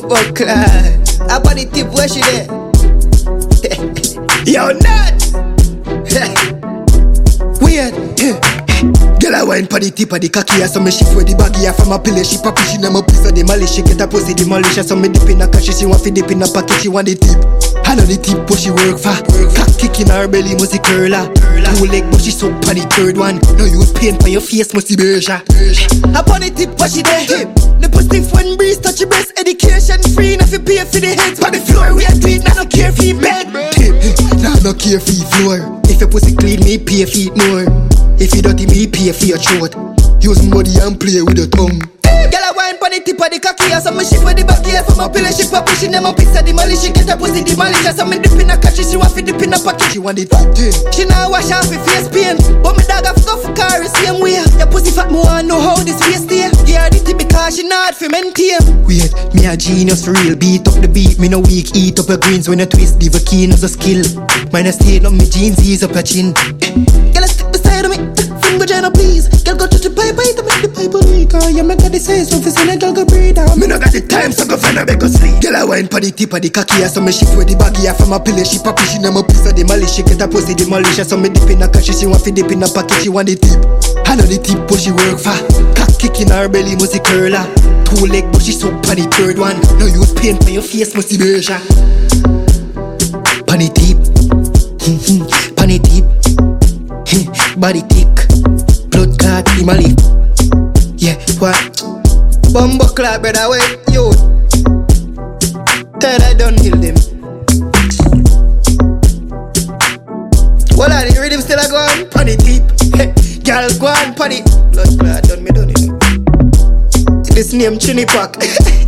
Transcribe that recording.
Bumbo class. Up on the tip, where she there? Yo, nuts! Weird. Girl, I wine pa the tip of the cocky. So me shift where the baggy from a pillar. She poppy, she never piece of the malice. She get a pussy, the malice. So me dip in a cash. She want fi dip in a pocket. She want the tip. I know the tip, but she work for. Cock kick in her belly, must be curler. Two leg, but she so pa the third one. No use pain for your face, must be beja. Up on the tip, what she there? The pussy when breeze touch your breast. Education free, enough you pay for the heads. On the floor, we are doing, now no care for your bed. Now no care for your floor. If your pussy clean, me pay for it more. If you dirty, me pay for your throat. Use money and play with your tongue. Girl, I wine pon the tip of the cocky. So me shift with the back here from a pillar. She pop she never piece of the malice. She get a pussy the malice. So me dip in a catch. She want fi dip in a pocket. She want it tip. She now wash off her face pain. But me dog have go for car the same way. Your pussy fat, me want know how this face stay. Yeah, the tip because she not fi maintain. Wait, me a genius for real. Beat up the beat, me no weak. Eat up your greens when you twist. Leave a keen as a skill. Mine a stain on me jeans, ease up your chin. Girl, stick beside of me. Vagina please. Girl go touch the pipe, bite to make the pipe leak. You make her say so for saying a girl go breathe out. Me no got the time so go find a beg go sleep. Girl I wine pa the tip of the cocky. So me shift with the baggy from a pillar. She poppy, she never piece of the malice. She get a pussy the malice. So me dip in a cash. She want fi dip in a pocket. She want the tip. I know the tip but she work for. Cock kick in her belly must be curler. Two leg but she so pa the third one. No use pain for your face must be beja. Pan the tip. Pan the tip. Body thick, blood clot in my lip. Yeah, what? Bumbo clot, brother, wait, yo. Tell I don't heal them. What are the rhythm still a go on? Pon the tip. Girl, go on, pon the blood clot, done me done it. This name Chinipak.